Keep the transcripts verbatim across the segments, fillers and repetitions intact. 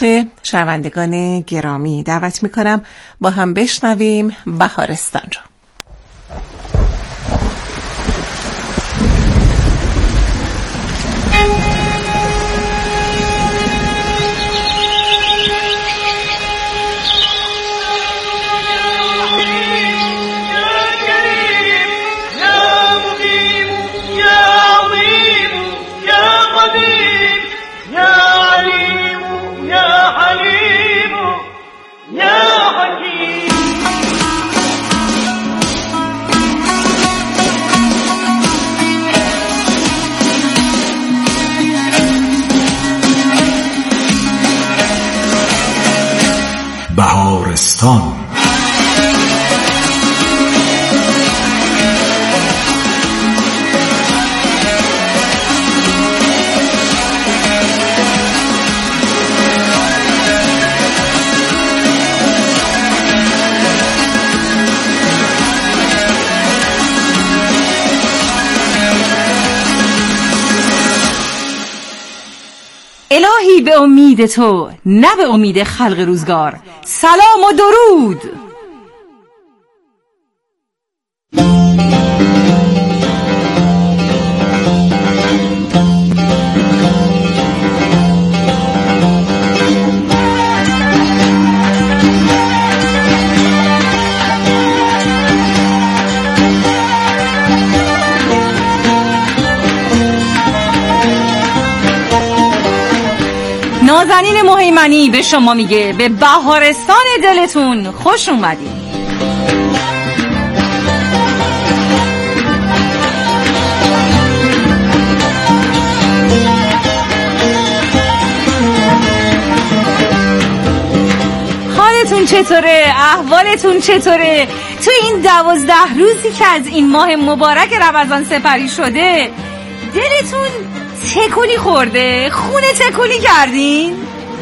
عشق شنوندگان گرامی دعوت میکنم با هم بشنویم بهارستان رو. بهارستان. الهی به امید تو، نه به امید خلق روزگار. سلام و درود. نازنین مهیمنی به شما میگه به بهارستان دلتون خوش اومدید. حالتون چطوره؟ احوالتون چطوره؟ تو این دوازده روزی که از این ماه مبارک رمضان سپری شده دلتون تکونی خورده؟ خونه تکونی کردین؟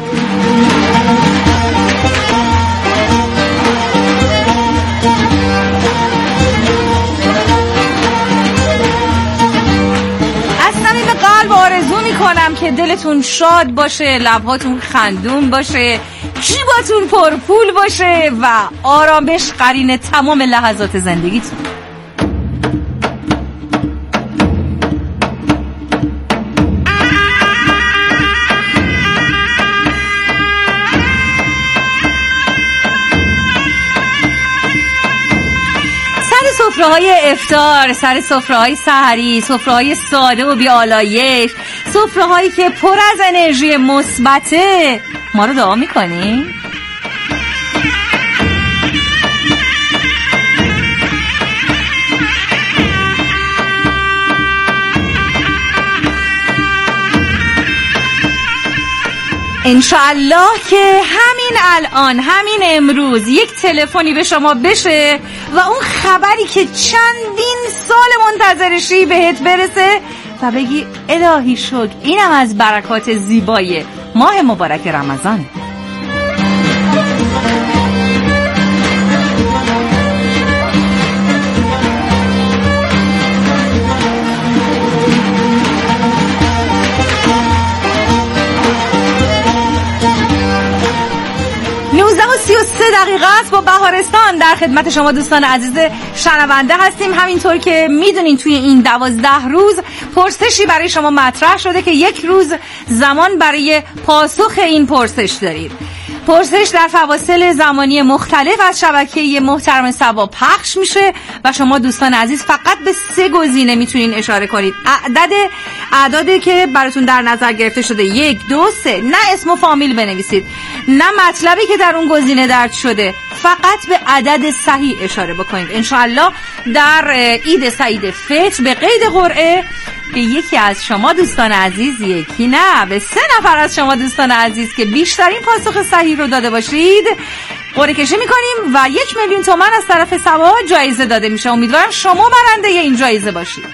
از صمیم قلب آرزو میکنم که دلتون شاد باشه، لبهاتون خندون باشه، جیباتون پرپول باشه و آرامش قرین تمام لحظات زندگیتون. سفره‌های افطار، سر سفره‌های سحری، سفره‌های ساده و بی‌آلایش، سفره‌هایی که پر از انرژی مثبته، ما رو دعا می‌کنی؟ انشاءالله که همین الان، همین امروز یک تلفنی به شما بشه و اون خبری که چندین سال منتظرشی بهت برسه و بگی الهی شکر، اینم از برکات زیبای ماه مبارک رمضان. نوزده و سی و سه دقیقه است با بهارستان در خدمت شما دوستان عزیز شنونده هستیم. همینطور که میدونین توی این دوازده روز پرسشی برای شما مطرح شده که یک روز زمان برای پاسخ این پرسش دارید. پرسش در فواصل زمانی مختلف از شبکه محترم سبا پخش میشه و شما دوستان عزیز فقط به سه گزینه میتونین اشاره کنید. عدد اعدادی که براتون در نظر گرفته شده، یک، دو، سه. نه اسم و فامیل بنویسید، نه مطلبی که در اون گزینه درج شده، فقط به عدد صحیح اشاره بکنید. انشاءالله در عید سعید فطر به قید قرعه به یکی از شما دوستان عزیز، یکی نه به سه نفر از شما دوستان عزیز که بیشترین پاسخ صحیح رو داده باشید قرعه کشی میکنیم و یک میلیون تومان از طرف سبا جایزه داده میشه. امیدوارم شما برنده این جایزه باشید.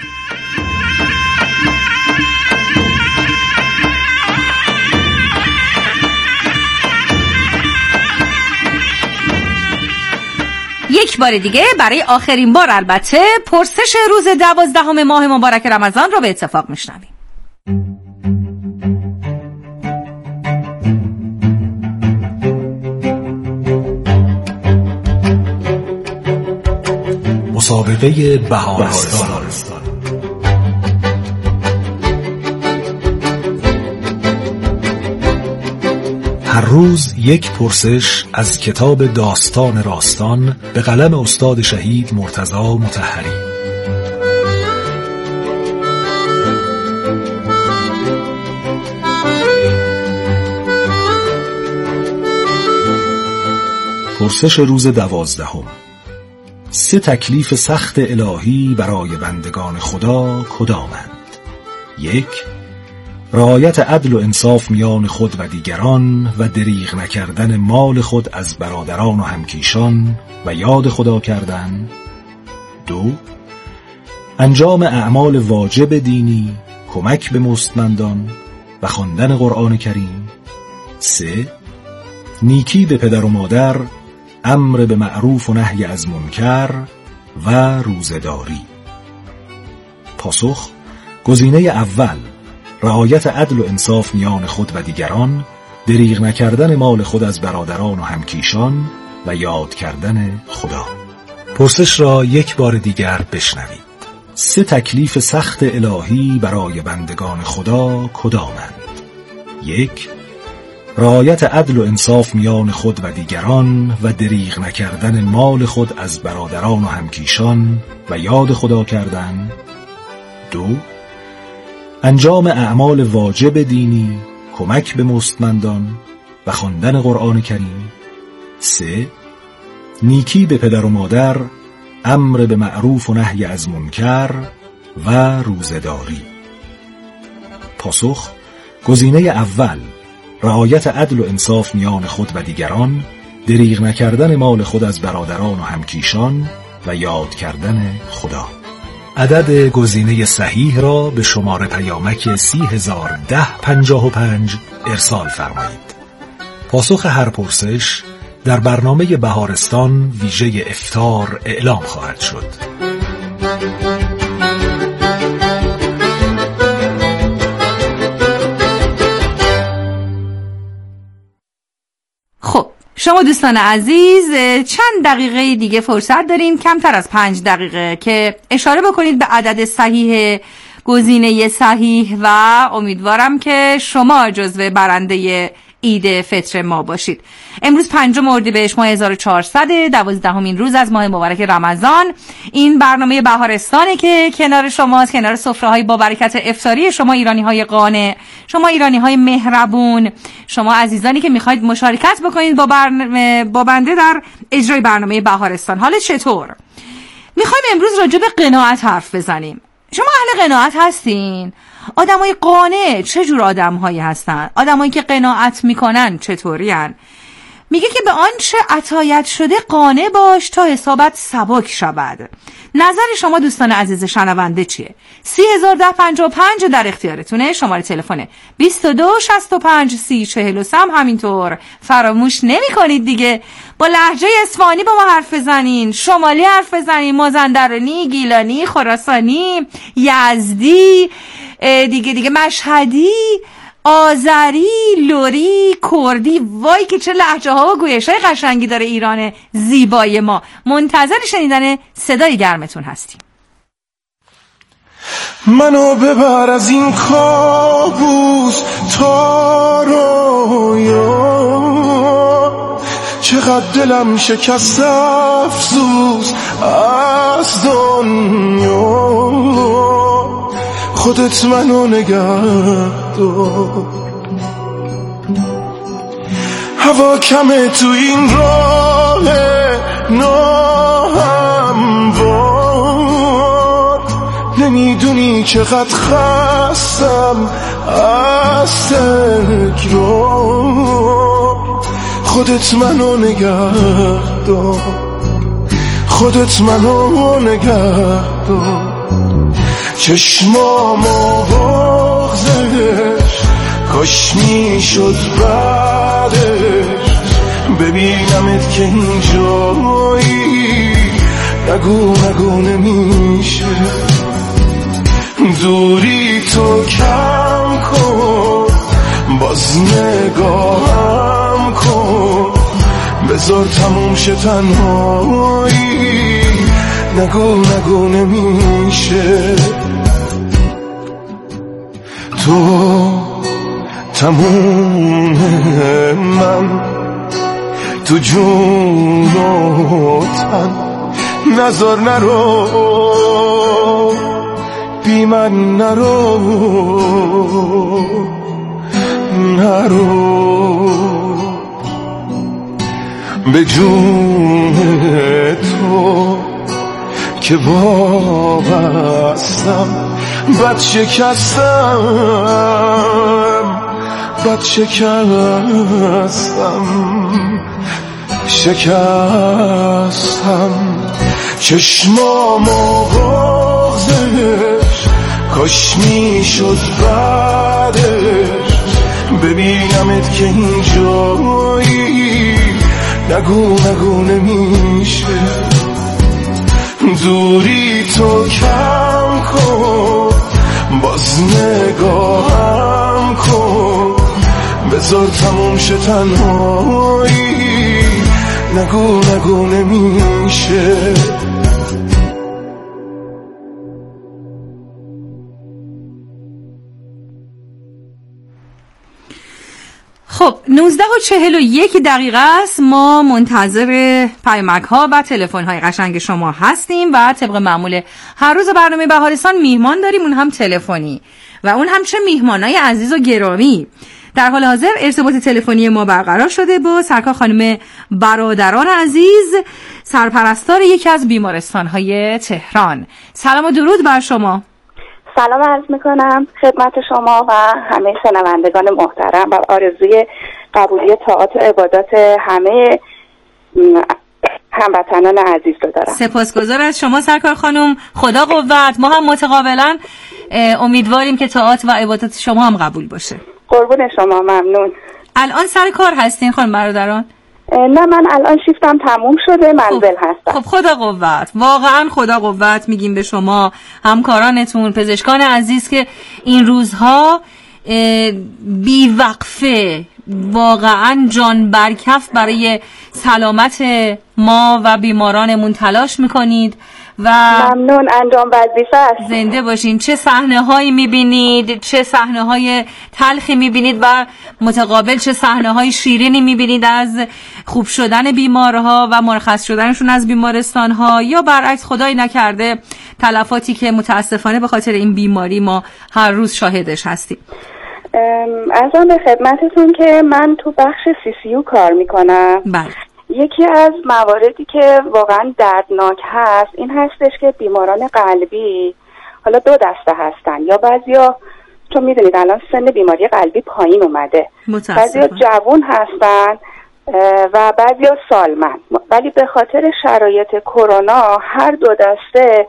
یک بار دیگه برای آخرین بار البته پرسش روز دوازدهم ماه مبارک رمضان رو به اتفاق میشنویم. مسابقه بهارستان. هر روز یک پرسش از کتاب داستان راستان به قلم استاد شهید مرتضی مطهری. پرسش روز دوازدهم: سه تکلیف سخت الهی برای بندگان خدا کدامند؟ یک، رعایت عدل و انصاف میان خود و دیگران و دریغ نکردن مال خود از برادران و همکیشان و یاد خدا کردن. دو، انجام اعمال واجب دینی، کمک به مستمندان و خواندن قرآن کریم. سه، نیکی به پدر و مادر، امر به معروف و نهی از منکر و روزه‌داری. پاسخ: گزینه اول، رعایت عدل و انصاف میان خود و دیگران، دریغ نکردن مال خود از برادران و همکیشان و یاد کردن خدا. پرسش را یک بار دیگر بشنوید. سه تکلیف سخت الهی برای بندگان خدا کدامند؟ یک، رعایت عدل و انصاف میان خود و دیگران و دریغ نکردن مال خود از برادران و همکیشان و یاد خدا کردن. دو، انجام اعمال واجب دینی، کمک به مستمندان و خواندن قرآن کریم. سه، نیکی به پدر و مادر، امر به معروف و نهی از منکر و روزه‌داری. پاسخ: گزینه اول، رعایت عدل و انصاف میان خود و دیگران، دریغ نکردن مال خود از برادران و همکیشان و یاد کردن خدا. عدد گزینه صحیح را به شماره پیامک سی هزار ده پنجاه و پنج ارسال فرمایید. پاسخ هر پرسش در برنامه بهارستان ویژه افطار اعلام خواهد شد. شما دوستان عزیز چند دقیقه دیگه فرصت داریم، کمتر از پنج دقیقه، که اشاره بکنید به عدد صحیح گزینه صحیح و امیدوارم که شما جزو برنده عید فطر ما باشید. امروز پنجم اردیبهشت ماه هزار و چهارصد، دوازدهمین روز از ماه مبارک رمضان. این برنامه بهارستانه که کنار شماست، کنار سفره‌های با برکت افطاری شما ایرانی‌های قانع، شما ایرانی‌های مهربون، شما عزیزانی که می‌خواید مشارکت بکنید با برنامه با بنده در اجرای برنامه بهارستان. حالا چطور؟ می‌خوایم امروز راجع به قناعت حرف بزنیم. شما اهل قناعت هستین؟ آدمای قانع چه جور آدم‌هایی هستن؟ آدمایی که قناعت میکنن چطورین؟ میگه که به آنچه عطایت شده قانع باش تا حسابت سبک شود. نظر شما دوستان عزیز شنونده چیه؟ سی هزار ده پنجاه و پنج در اختیارتونه. شماره تلفن بیست و دو شصت و پنج سی چهل و سه. همینطور فراموش نمی کنید دیگه با لهجه اصفهانی با ما حرف بزنین، شمالی حرف بزنین، مازندرانی، گیلانی، خراسانی، یزدی، دیگه دیگه مشهدی، آذری، لوری، کردی. وای که چه لهجه ها و گویش های قشنگی داره ایران زیبای ما. منتظر شنیدن صدای گرمتون هستیم. منو ببر از این کابوس تا رویا، چقدر دلم شکست افسوس از دنیا. خودت منو نگه دار، هوا کمه تو این راه ناهموار. نمیدونی چقدر خستم از تکرار. خودت منو نگه دار، خودت منو نگه دار. چشمامو بغزش کاش میشد بعدش ببینمت که اینجایی. نگو نگو نمیشه، دوری تو کم کن، باز نگاهم کن، بذار تموم شه تنهایی. نگو نگو نمیشه. تو تموم من تو جون و تن، نزار نرو بی من نرو نرو، به جون تو که وابستم، بد شکستم بد شکستم شکستم. چشمامو بغزش کاش میشد بعدش ببینمت که اینجایی، نگو نگو نمیشه. دوری تو کم کن، باز نگاهم کن، بذار تموم شه تنهایی، نگو نگو نمیشه. خب نوزده و چهل و یک دقیقه است. ما منتظر پیامک ها و تلفن های قشنگ شما هستیم و طبق معمول هر روز برنامه بهارستان میهمان داریم، اون هم تلفنی و اون هم چه میهمانای عزیز و گرامی. در حال حاضر ارتباط تلفنی ما برقرار شده با سرکار خانم برادران عزیز، سرپرستار یکی از بیمارستان های تهران. سلام و درود بر شما. سلام عرض میکنم خدمت شما و همه شنوندگان محترم و آرزوی قبولی طاعات و عبادات همه هموطنان عزیز رو دارم. سپاسگزار از شما سرکار خانم، خدا قوت. ما هم متقابلا امیدواریم که طاعات و عبادات شما هم قبول باشه. قربون شما، ممنون. الان سر کار هستین خانم برادران؟ نه، من الان شیفتم تموم شده، منزل خب. هستم. خب خدا قوت، واقعا خدا قوت میگیم به شما، همکارانتون، پزشکان عزیز که این روزها بی وقفه واقعا جان برکف برای سلامت ما و بیمارانمون تلاش میکنید و ممنون، انجام وظیفه است. زنده باشین. چه صحنه هایی میبینید، چه صحنه های تلخی میبینید و متقابل چه صحنه های شیرینی میبینید از خوب شدن بیمارها و مرخص شدنشون از بیمارستان ها، یا برعکس خدای نکرده تلفاتی که متاسفانه به خاطر این بیماری ما هر روز شاهدش هستیم. ارزم به خدمتتون که من تو بخش سی سی یو کار میکنم. بله. یکی از مواردی که واقعا دردناک هست این هستش که بیماران قلبی حالا دو دسته هستن، یا بعضیا چون میدونید الان سن بیماری قلبی پایین اومده، بعضیا جوان هستن و بعضیا سالمند، ولی به خاطر شرایط کرونا هر دو دسته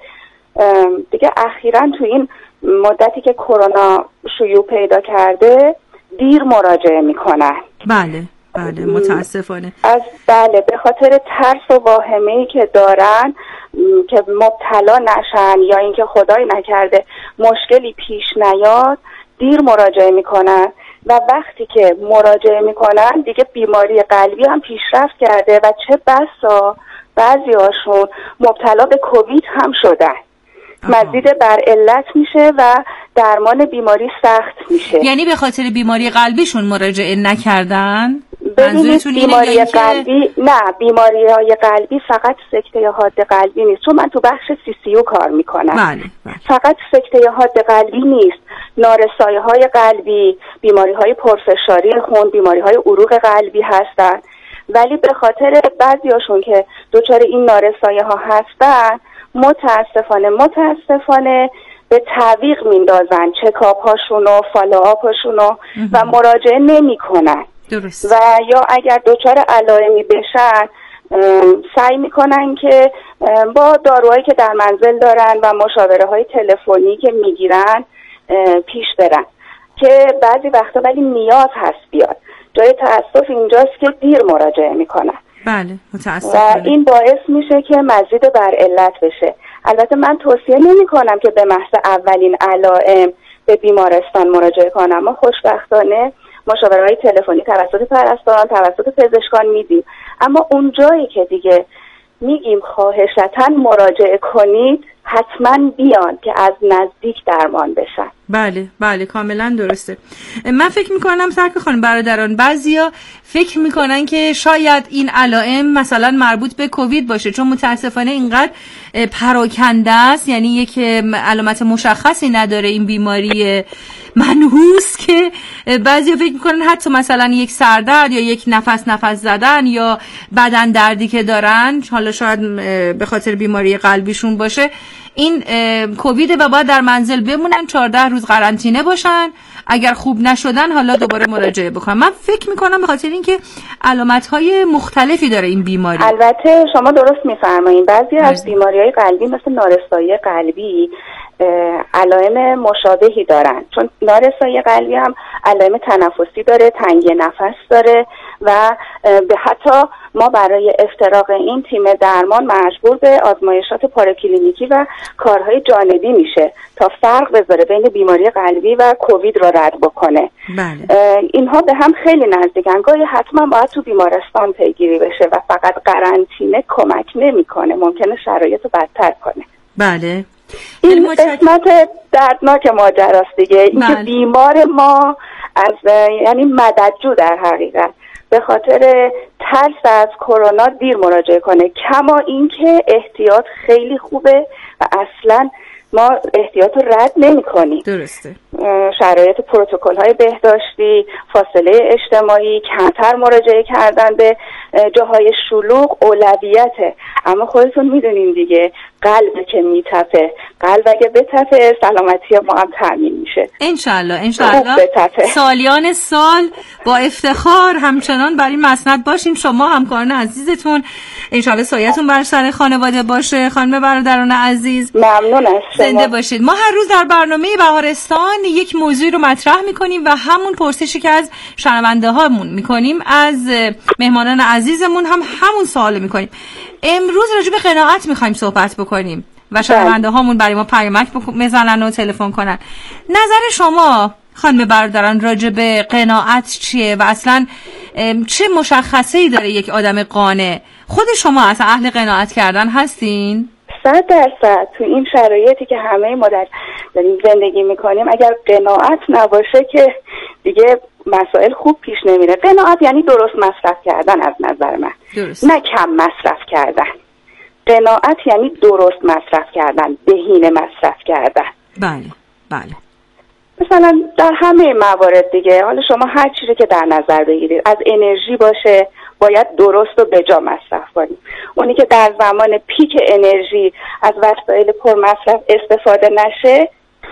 دیگه اخیراً تو این مدتی که کرونا شیوع پیدا کرده دیر مراجعه میکنن. بله بله متاسفانه. از بله به خاطر ترس و واهمه‌ای که دارن که مبتلا نشن یا اینکه خدای نکرده مشکلی پیش نیاد دیر مراجعه میکنن و وقتی که مراجعه میکنن دیگه بیماری قلبی هم پیشرفت کرده و چه بسا بعضی هاشون مبتلا به کووید هم شدن. مزید بر علت میشه و درمان بیماری سخت میشه. یعنی به خاطر بیماری قلبیشون مراجعه نکردن؟ ببینید بیماری قلبی که... نه بیماری های قلبی فقط سکته حاد قلبی نیست، چون من تو بخش سی سی یو کار میکنم. بله، بله. فقط سکته حاد قلبی نیست، نارسایی های قلبی، بیماری های پرفشاری خون، بیماری های عروق قلبی هستن، ولی به خاطر بعضیاشون که دچار این نارسایی ها هستن متاسفانه متاسفانه به تعویق میندازن چکاپ هاشون و فالوآپ هاشون و مراجعه نمی کنن. درست. و یا اگر دچار علائمی بشن سعی میکنن که با داروهایی که در منزل دارن و مشاوره های تلفنی که میگیرن پیش برن که بعضی وقتا ولی نیاز هست بیاد. جای تأسف اینجاست که دیر مراجعه میکنن. بله متاسفانه. و این باعث میشه که مزید بر علت بشه. البته من توصیه نمی کنم که به محض اولین علائم به بیمارستان مراجعه کنم. ما خوشبختانه مشاوره‌های تلفنی توسط پرستاران، توسط پزشکان میدیم، اما اون جایی که دیگه میگیم خواهشتاً مراجعه کنید، حتما بیان که از نزدیک درمان بشن. بله بله کاملا درسته. من فکر میکنم سرکار خانم برادران، بعضیا فکر میکنن که شاید این علائم مثلا مربوط به کووید باشه، چون متاسفانه اینقدر پراکنده است، یعنی یک علامت مشخصی نداره این بیماری منحوس که بعضیا فکر میکنن حتی مثلا یک سردرد یا یک نفس نفس زدن یا بدن دردی که دارن، حالا شاید به خاطر بیماری قلبیشون باشه، این کووید و باید در منزل بمونن، چهارده روز قرنطینه باشن، اگر خوب نشدن حالا دوباره مراجعه بکنن. من فکر میکنم به خاطر اینکه علامت‌های مختلفی داره این بیماری. البته شما درست میفرمایید، بعضی از بیماری‌های قلبی مثل نارسایی قلبی علائم مشابهی دارن، چون نارسایی قلبی هم علائم تنفسی داره، تنگی نفس داره و به حتی ما برای افتراق این تیم درمان مجبور به آزمایشات پاراکلینیکی و کارهای جانبی میشه تا فرق بذاره بین بیماری قلبی و کووید رو رد بکنه. بله. اینها به هم خیلی نزدیکن، گاهی حتما باید تو بیمارستان پیگیری بشه و فقط قرنطینه کمک نمیکنه، ممکنه شرایط رو بدتر کنه. بله. این قسمت دردناک ماجراست دیگه، اینکه بیمار ما از یعنی مددجو در حقیقت به خاطر ترس از کرونا دیر مراجعه کنه، کما اینکه احتیاط خیلی خوبه و اصلا ما احتیاط رو رد نمی کنیم. درسته. شرایط پروتکل های بهداشتی، فاصله اجتماعی، کمتر مراجعه کردن به جاهای شلوغ اولویته. اما خودتون میدونین دیگه، قلب که میتپه، قلب اگه بتپه سلامتی ما هم تامین میشه. انشالله انشالله سالیان سال با افتخار همچنان برای مسند باشین، شما همکاران عزیزتون، انشالله سایتون بر سر خانواده باشه. خانم برادران عزیز ممنون از شما، زنده باشید. ما هر روز در برنامه بهارستان یک موضوع رو مطرح میکنیم و همون پرسشی که از شنونده هامون میکنیم از مهمانان عزیزمون هم همون سوال میکنیم. امروز راجع به قناعت میخوایم صحبت بکنیم و شنونده هامون برای ما پیامک بزنن و تلفن کنن. نظر شما خانم برادران راجع به قناعت چیه و اصلا چه مشخصه‌ای داره یک آدم قانع؟ خود شما اصلا اهل قناعت کردن هستین؟ صد درصد. تو این شرایطی که همه ما داریم زندگی میکنیم، اگر قناعت نباشه که دیگه مسائل خوب پیش نمیره. قناعت یعنی درست مصرف کردن از نظر من، درست. نه کم مصرف کردن. قناعت یعنی درست مصرف کردن، بهینه مصرف کردن. بله بله. مثلا در همه موارد دیگه، حالا شما هر چیزی که در نظر بگیرید، از انرژی باشه باید درست و بجا مصرف کنیم. اونی که در زمان پیک انرژی از وسایل پر مصرف استفاده نشه،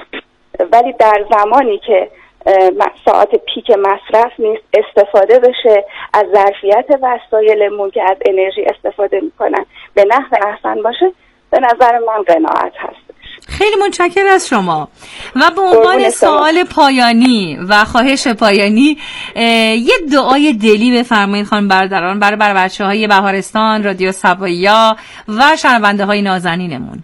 ولی در زمانی که ساعت پیک مصرف نیست استفاده بشه، از ظرفیت وسایلمون که از انرژی استفاده میکنن به نحو احسن باشه، به نظر من قناعت هست. خیلی متشکرم از شما. و به عنوان سوال پایانی و خواهش پایانی یه دعای دلی بفرمایید خانم برادران برای برای بچه‌های بهارستان، رادیو سوایا و شنونده‌های نازنینمون.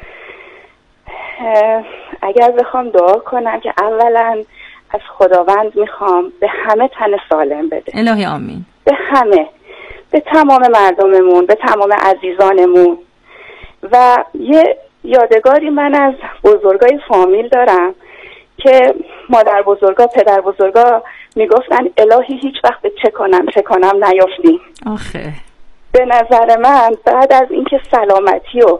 اگر بخوام دعا کنم که اولا از خداوند میخوام به همه تن سالم بده. الهی آمین. به همه، به تمام مردممون، به تمام عزیزانمون. و یه یادگاری من از بزرگای فامیل دارم که مادر بزرگا، پدر بزرگا میگفتن الهی هیچ وقت به چه کنم چه کنم نیافتیم. آخه به نظر من بعد از اینکه سلامتی و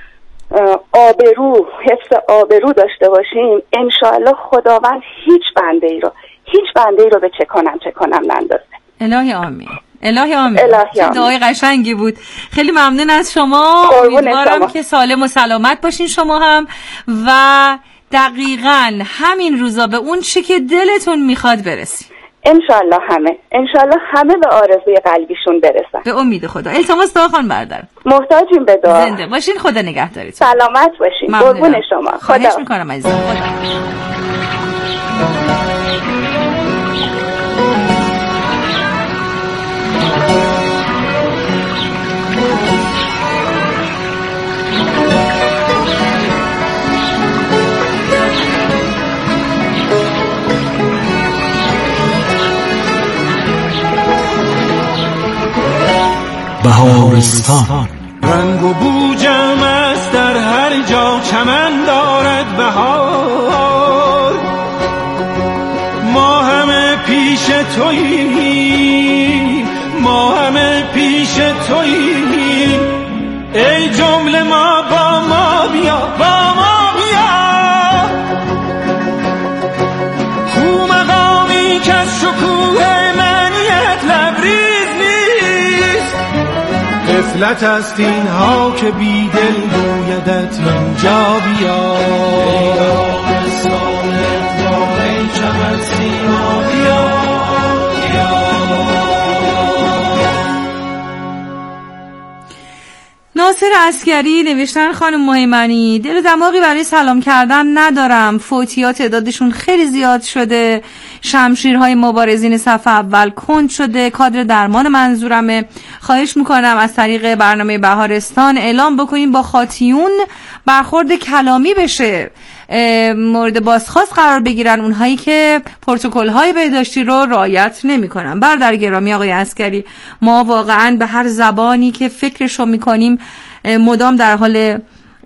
آبرو، حفظ آبرو داشته باشیم، انشاءالله خداوند هیچ بنده ای رو هیچ بنده ای رو به چه کنم چه کنم نندازه. الهی آمین. الهی آمین. الهی آمین. دعای قشنگی بود. خیلی ممنون از شما. امیدوارم که سالم و سلامت باشین شما هم و دقیقاً همین روزا به اون چی که دلتون میخواد برسین. انشالله همه انشالله همه به آرزوی قلبیشون برسن. به امید خدا. التماس دعا خانم برادر. محتاجیم به دعا. زنده باشین، خدا نگهدارتون. سلامت باشین. قربون شما. خواهش میکنم عزیزم. خدا. بهارستان رنگ و بو جمع است در هر جا، چمن دارد بهار. ما همه پیش توییم، ما همه پیش توییم، ای جمله ما با ما بیا، با ما بیا. کو مقامی که از شکوه منیت لبریز نیست، غفلت است اینها که بی دل گویدت اینجا بیا. ای آبستان اقبال، ای چمن سیما بیا. ناصر عسکری نوشتن خانم مهیمنی دل و دماغی برای سلام کردن ندارم، فوتی‌ها تعدادشون خیلی زیاد شده، شمشیرهای مبارزین صف اول کند شده، کادر درمان منظورمه. خواهش میکنم از طریق برنامه بهارستان اعلام بکنیم با خاطیون برخورد کلامی بشه، مورد بازخواست قرار بگیرن اونهایی که پروتکل‌های بهداشتی رو رعایت نمی‌کنن. برادر گرامی آقای عسکری، ما واقعاً به هر زبانی که فکرشو می‌کنیم مدام در حال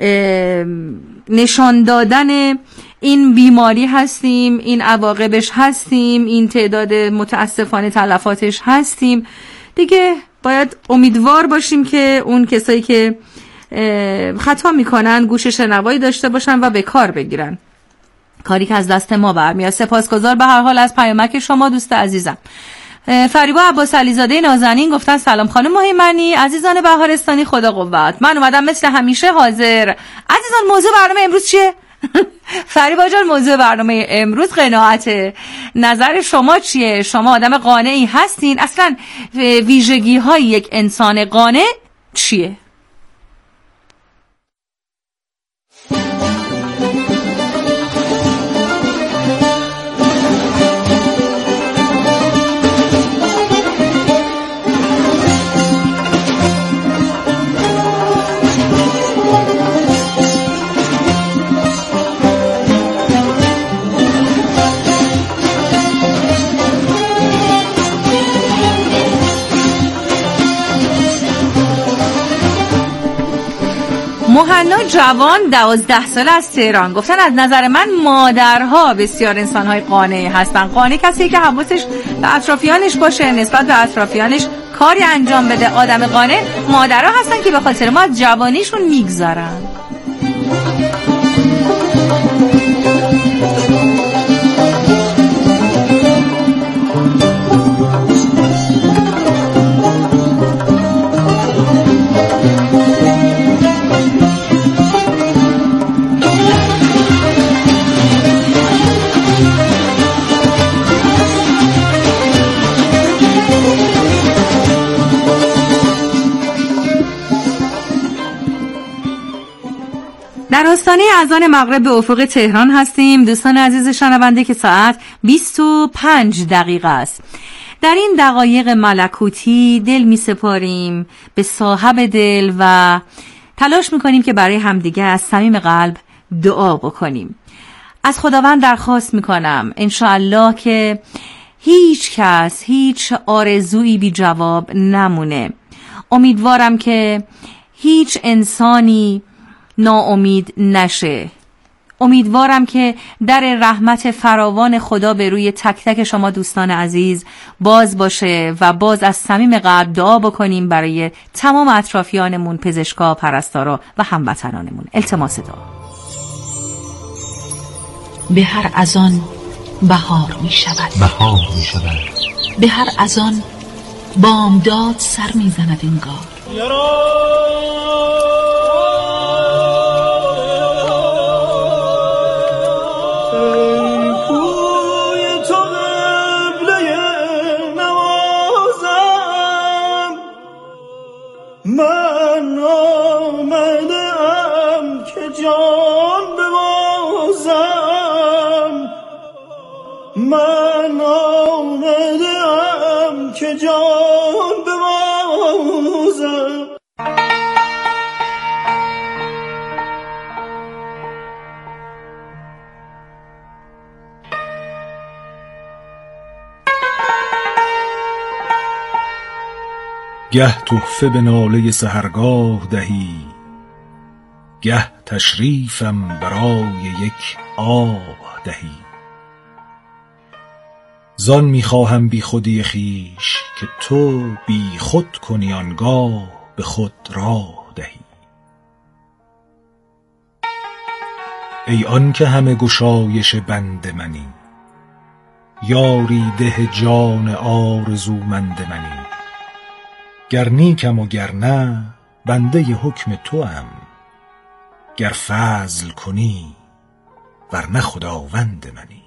نشان دادن این بیماری هستیم، این عواقبش هستیم، این تعداد متاسفانه تلفاتش هستیم. دیگه باید امیدوار باشیم که اون کسایی که خطا میکنن گوش شنوایی داشته باشن و به کار بگیرن، کاری که از دست ما برمیاد. سپاسگزار به هر حال از پیامک شما دوست عزیزم. فریبا عباس علیزاده نازنین گفتن سلام خانم مهیمنی، عزیزان بهارستانی خدا قوت، من اومدم مثل همیشه حاضر. عزیزان موضوع برنامه امروز چیه؟ فریبا جان موضوع برنامه امروز قناعته. نظر شما چیه؟ شما آدم قانعی هستین؟ اصلا ویژگی های یک انسان قانع چیه؟ مهنا جوان دوازده ساله از تهران گفتن از نظر من مادرها بسیار انسانهای قانعی هستن. قانع کسی که حواسش به اطرافیانش باشه، نسبت به اطرافیانش کاری انجام بده. آدم قانع مادرها هستن که به خاطر ما از جوانیشون میگذارن. در آستانه اذان مغرب به افق تهران هستیم دوستان عزیز شنونده که ساعت بیست و پنج دقیقه است. در این دقایق ملکوتی دل می سپاریم به صاحب دل و تلاش می کنیم که برای همدیگه از صمیم قلب دعا بکنیم. از خداوند درخواست می کنم انشاءالله که هیچ کس هیچ آرزویی بی جواب نمونه. امیدوارم که هیچ انسانی ناامید نشه. امیدوارم که در رحمت فراوان خدا به روی تک تک شما دوستان عزیز باز باشه و باز از صمیم قلب دعا بکنیم برای تمام اطرافیانمون، پزشکا، پرستارا و هموطنانمون. التماس دعا. به هر اذان بهار می شود، بهار می شود. به هر اذان بامداد سر می زند انگار. من آمدم که جان ببازم، من آمدم که جان ببازم. گه تحفه به ناله سحرگاه دهی، گه تشریفم برای یک آه دهی. زان میخواهم بی خودی خیش، که تو بی خود کنی آنگاه به خود راه دهی. ای آن که همه گشایش بند منی، یاری ده جان آرزومند منی. گر نیکم و گر نه بنده حکم توام، گر فضل کنی ورنه خداوند منی.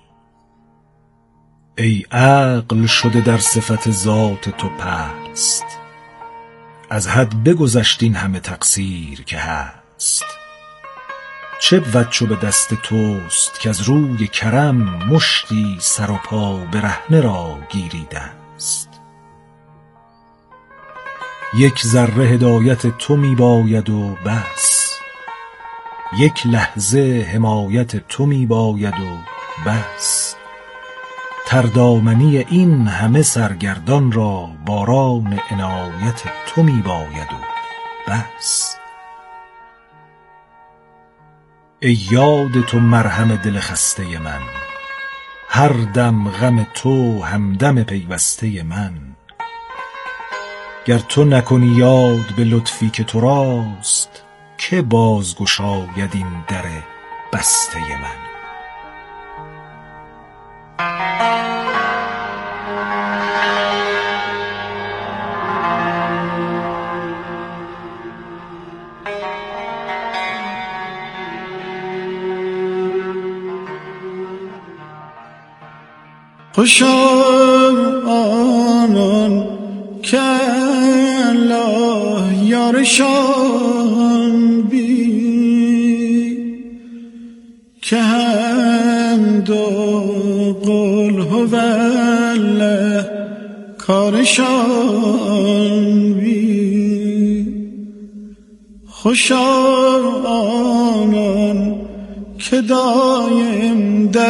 ای عقل شده در صفت ذات تو پست، از حد بگذشت این همه تقصیر که هست. چه بود چو به دست توست که از روی کرم، مشتی سر و پا برهنه را گیری دست. یک ذره هدایت تو می باید و بس، یک لحظه حمایت تو می باید و بس. تردامنی این همه سرگردان را، باران عنایت تو می باید و بس. ای یاد تو مرهم دل خسته من، هر دم غم تو همدم پیوسته من. گر تو نکنی یاد به لطفی که تو راست، که باز گشاید این در بسته من. خوشا آنان که الله یارشان بی، که حمد و قل هو الله کارشان بی. خوشا آنان که دایم در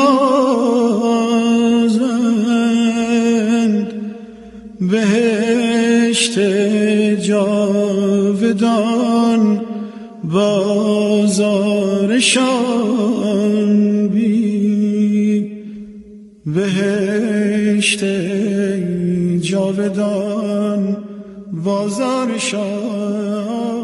نمازند، بهشت جاودان بازارشان بی. بهشت جاودان بازارشان.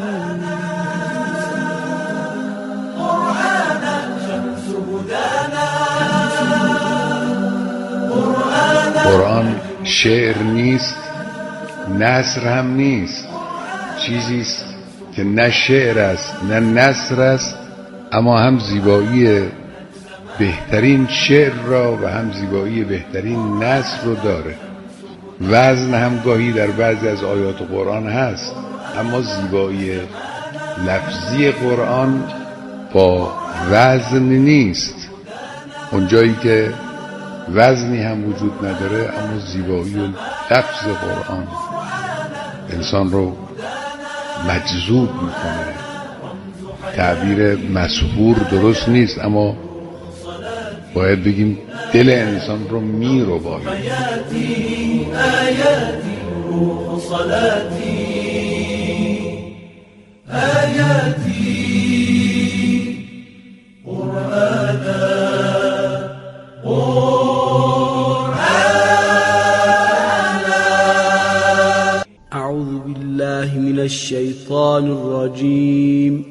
قرآن شعر نیست، نثر هم نیست. چیزی است که نه شعر است نه نثر است، اما هم زیبایی بهترین شعر را و هم زیبایی بهترین نثر رو داره. وزن هم گاهی در بعضی از آیات قرآن هست، اما زیبایی لفظی قرآن با وزن نیست. اونجایی که وزنی هم وجود نداره، اما زیبایی و لفظ قرآن انسان رو مجذوب میکنه. تعبیر مسحور درست نیست، اما باید بگیم دل انسان رو میرو باید. آیاتی آیاتی روح صلاتی، آیاتی قرآن من الشيطان الرجيم.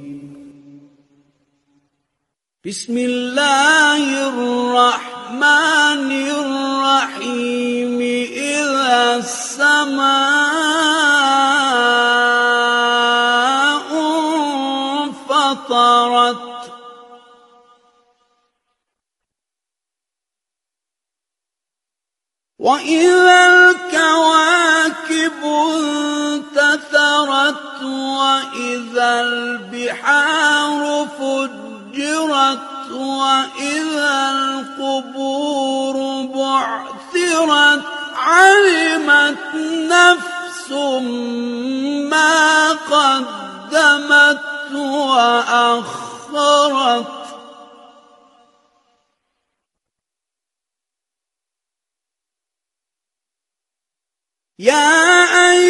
بسم الله الرحمن الرحيم. إذا السماء انفطرت وإذا الكواكب انتثرت وإذا البحار فجرت وإذا القبور بعثرت علمت نفس ما قدمت وأخرت. يا